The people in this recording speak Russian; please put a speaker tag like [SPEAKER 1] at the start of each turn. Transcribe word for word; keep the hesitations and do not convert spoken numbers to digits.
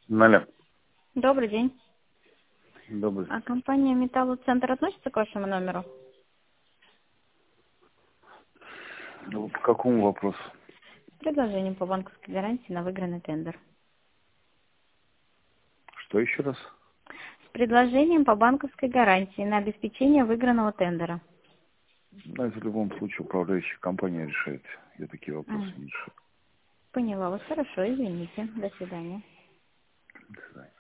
[SPEAKER 1] Наля.
[SPEAKER 2] Добрый день.
[SPEAKER 1] Добрый.
[SPEAKER 2] А компания «Металлоцентр» относится к вашему номеру?
[SPEAKER 1] Ну, по какому вопросу?
[SPEAKER 2] Предложение по банковской гарантии на выигранный тендер.
[SPEAKER 1] Что еще раз?
[SPEAKER 2] С предложением по банковской гарантии на обеспечение выигранного тендера.
[SPEAKER 1] Ну, это в любом случае управляющая компания решает. Я такие вопросы
[SPEAKER 2] М,
[SPEAKER 1] не решаю.
[SPEAKER 2] Поняла вас. Хорошо, извините. До свидания.
[SPEAKER 1] До свидания.